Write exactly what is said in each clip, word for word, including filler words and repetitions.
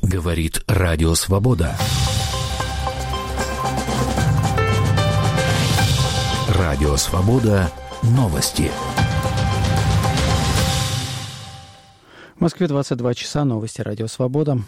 Говорит Радио Свобода. Радио Свобода. Новости. В Москве двадцать два часа. Новости Радио Свобода.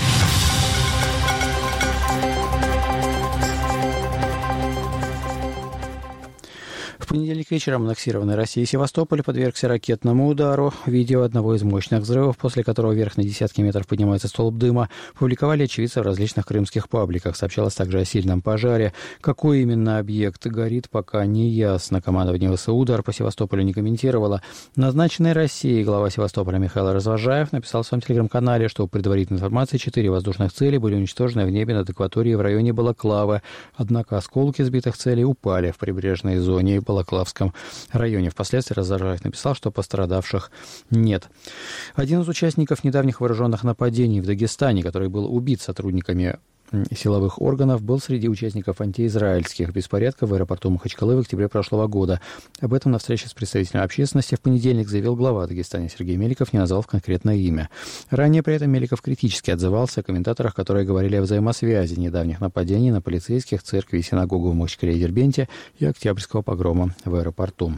В понедельник вечером аннексированный Россией Севастополь подвергся ракетному удару. Видео одного из мощных взрывов, после которого вверх на десятки метров поднимается столб дыма, публиковали очевидцы в различных крымских пабликах. Сообщалось также о сильном пожаре. Какой именно объект горит, пока не ясно. Командование ВСУ удар по Севастополю не комментировало. Назначенный Россией глава Севастополя Михаил Развожаев написал в своем телеграм-канале, что по предварительной информации четыре воздушных цели были уничтожены в небе над акваторией в районе Балаклавы. Однако осколки сбитых целей упали в прибрежной зоне Балаклавском районе. Впоследствии Развожаев написал, что пострадавших нет. Один из участников недавних вооруженных нападений в Дагестане, который был убит сотрудниками силовых органов, был среди участников антиизраильских беспорядков в аэропорту Махачкалы в октябре прошлого года. Об этом на встрече с представителями общественности в понедельник заявил глава Дагестана Сергей Меликов, не назвав конкретное имя. Ранее при этом Меликов критически отзывался о комментаторах, которые говорили о взаимосвязи недавних нападений на полицейских, церкви и синагогу в Махачкале и Дербенте и октябрьского погрома в аэропорту.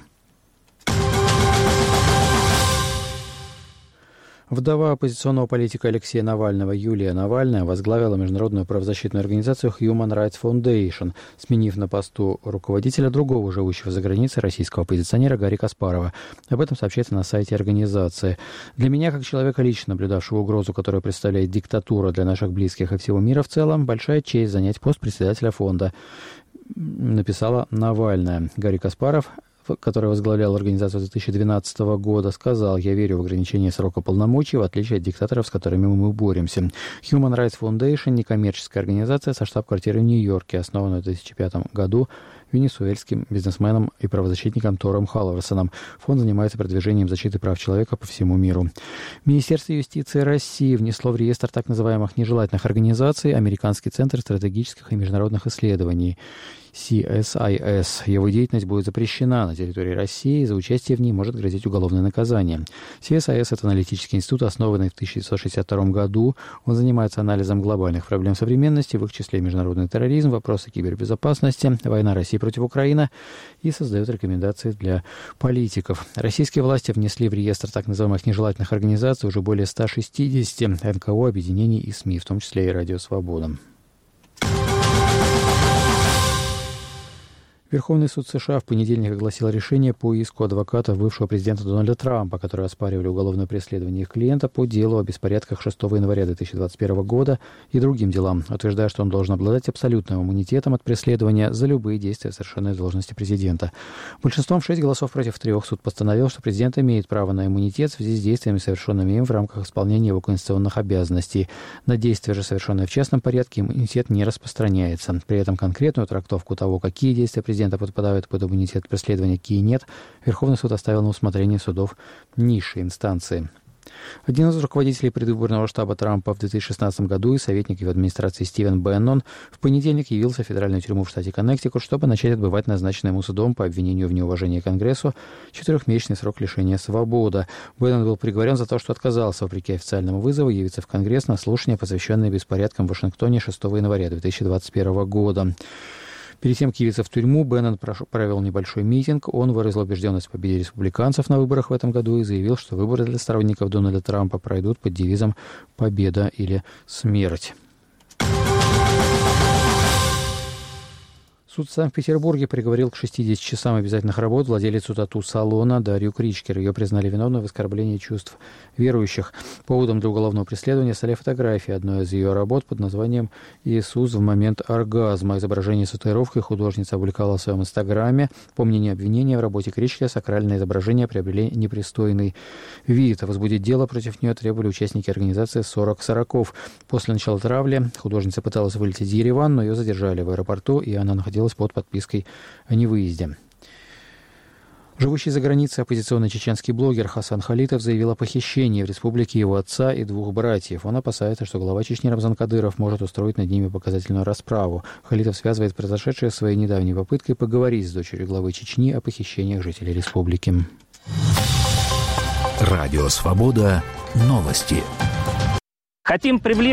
Вдова оппозиционного политика Алексея Навального Юлия Навальная возглавила международную правозащитную организацию Human Rights Foundation, сменив на посту руководителя другого живущего за границей российского оппозиционера Гарри Каспарова. Об этом сообщается на сайте организации. «Для меня, как человека, лично наблюдавшего угрозу, которую представляет диктатура для наших близких и всего мира в целом, большая честь занять пост председателя фонда», написала Навальная. Гарри Каспаров, который возглавлял организацию с две тысячи двенадцатого года, сказал: «Я верю в ограничение срока полномочий, в отличие от диктаторов, с которыми мы боремся». Human Rights Foundation – некоммерческая организация со штаб-квартирой в Нью-Йорке, основанная в две тысячи пятом году венесуэльским бизнесменом и правозащитником Тором Халварсоном. Фонд занимается продвижением защиты прав человека по всему миру. Министерство юстиции России внесло в реестр так называемых нежелательных организаций Американский центр стратегических и международных исследований си эс ай эс. Его деятельность будет запрещена на территории России, за участие в ней может грозить уголовное наказание. си эс ай эс – это аналитический институт, основанный в тысяча девятьсот шестьдесят втором году. Он занимается анализом глобальных проблем современности, в их числе международный терроризм, вопросы кибербезопасности, война России против Украины, и создает рекомендации для политиков. Российские власти внесли в реестр так называемых нежелательных организаций уже более ста шестидесяти эн ка о, объединений и СМИ, в том числе и Радио Свобода. Верховный суд США в понедельник огласил решение по иску адвокатов бывшего президента Дональда Трампа, которые оспаривали уголовное преследование их клиента по делу о беспорядках шестого января две тысячи двадцать первого года и другим делам, утверждая, что он должен обладать абсолютным иммунитетом от преследования за любые действия, совершенные в должности президента. Большинством шесть голосов против трех суд постановил, что президент имеет право на иммунитет в связи с действиями, совершенными им в рамках исполнения его конституционных обязанностей. На действия же, совершенные в частном порядке, иммунитет не распространяется. При этом конкретную трактовку того, какие действия президента Президента подпадают под иммунитет преследования, какие нет, Верховный суд оставил на усмотрение судов низшей инстанции. Один из руководителей предвыборного штаба Трампа в две тысячи шестнадцатом году и советник его администрации Стивен Беннон в понедельник явился в федеральную тюрьму в штате Коннектикут, чтобы начать отбывать назначенный ему судом по обвинению в неуважении к Конгрессу четырехмесячный срок лишения свободы. Беннон был приговорен за то, что отказался, вопреки официальному вызову, явиться в Конгресс на слушание, посвященное беспорядкам в Вашингтоне шестого января две тысячи двадцать первого года. Перед тем, как явиться в тюрьму, Беннон провел небольшой митинг. Он выразил убежденность в победе республиканцев на выборах в этом году и заявил, что выборы для сторонников Дональда Трампа пройдут под девизом «Победа или смерть». Суд в Санкт-Петербурге приговорил к шестидесяти часам обязательных работ владелицу тату-салона Дарью Кричкер. Ее признали виновной в оскорблении чувств верующих. Поводом для уголовного преследования стали фотографии одной из ее работ под названием «Иисус в момент оргазма». Изображение с татуировкой художница опубликовала в своем инстаграме. По мнению обвинения, в работе Кричкер сакральные изображения приобрели непристойный вид. Возбудить дело против нее требовали участники организации «сорок сороков». После начала травли художница пыталась вылететь в Ереван, но ее задержали в аэропорту, и она находилась под подпиской о невыезде. Живущий за границей оппозиционный чеченский блогер Хасан Халитов заявил о похищении в республике его отца и двух братьев. Он опасается, что глава Чечни Рамзан Кадыров может устроить над ними показательную расправу. Халитов связывает произошедшее с своей недавней попыткой поговорить с дочерью главы Чечни о похищениях жителей республики. Радио Свобода. Новости. Хотим приблизить